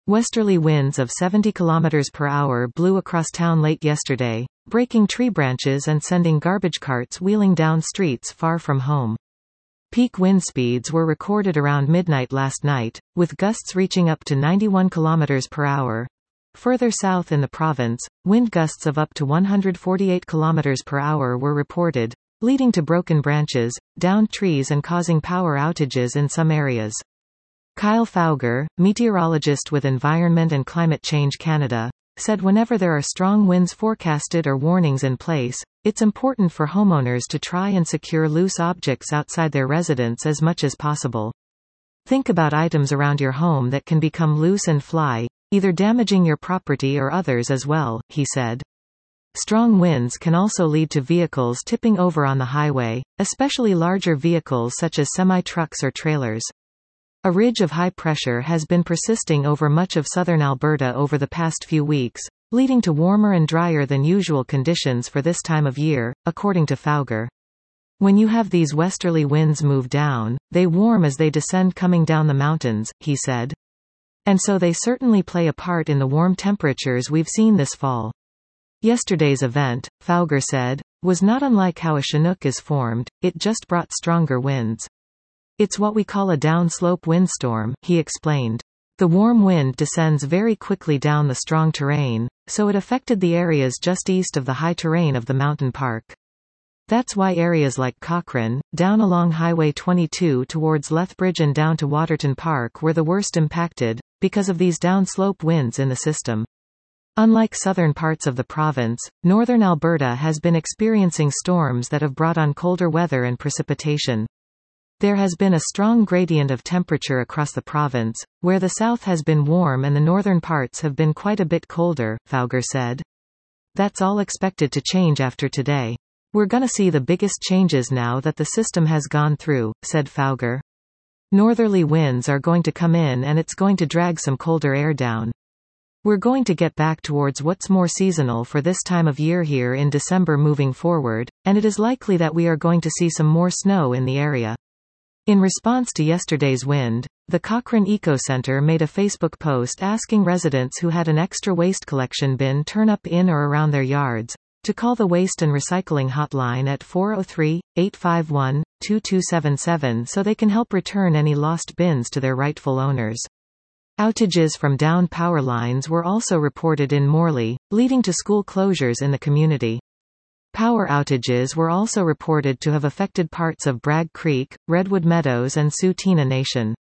Westerly winds of 70 km per hour blew across town late yesterday, breaking tree branches and sending garbage carts wheeling down streets far from home. Peak wind speeds were recorded around midnight last night, with gusts reaching up to 91 km per hour. Further south in the province, wind gusts of up to 148 km per hour were reported, leading to broken branches, downed trees and causing power outages in some areas. Kyle Fowger, meteorologist with Environment and Climate Change Canada, said whenever there are strong winds forecasted or warnings in place, it's important for homeowners to try and secure loose objects outside their residence as much as possible. Think about items around your home that can become loose and fly, either damaging your property or others as well, he said. Strong winds can also lead to vehicles tipping over on the highway, especially larger vehicles such as semi-trucks or trailers. A ridge of high pressure has been persisting over much of southern Alberta over the past few weeks, leading to warmer and drier than usual conditions for this time of year, according to Fowger. When you have these westerly winds move down, they warm as they descend coming down the mountains, he said. And so they certainly play a part in the warm temperatures we've seen this fall. Yesterday's event, Fowger said, was not unlike how a Chinook is formed, it just brought stronger winds. It's what we call a downslope windstorm, he explained. The warm wind descends very quickly down the strong terrain, so it affected the areas just east of the high terrain of the mountain park. That's why areas like Cochrane, down along Highway 22 towards Lethbridge and down to Waterton Park were the worst impacted, because of these downslope winds in the system. Unlike southern parts of the province, northern Alberta has been experiencing storms that have brought on colder weather and precipitation. There has been a strong gradient of temperature across the province, where the south has been warm and the northern parts have been quite a bit colder, Fowger said. That's all expected to change after today. We're gonna see the biggest changes now that the system has gone through, said Fowger. Northerly winds are going to come in and it's going to drag some colder air down. We're going to get back towards what's more seasonal for this time of year here in December moving forward, and it is likely that we are going to see some more snow in the area. In response to yesterday's wind, the Cochrane Eco Centre made a Facebook post asking residents who had an extra waste collection bin turn up in or around their yards, to call the Waste and Recycling Hotline at 403-851-2277 so they can help return any lost bins to their rightful owners. Outages from downed power lines were also reported in Morley, leading to school closures in the community. Power outages were also reported to have affected parts of Bragg Creek, Redwood Meadows and Sioux Tinah Nation.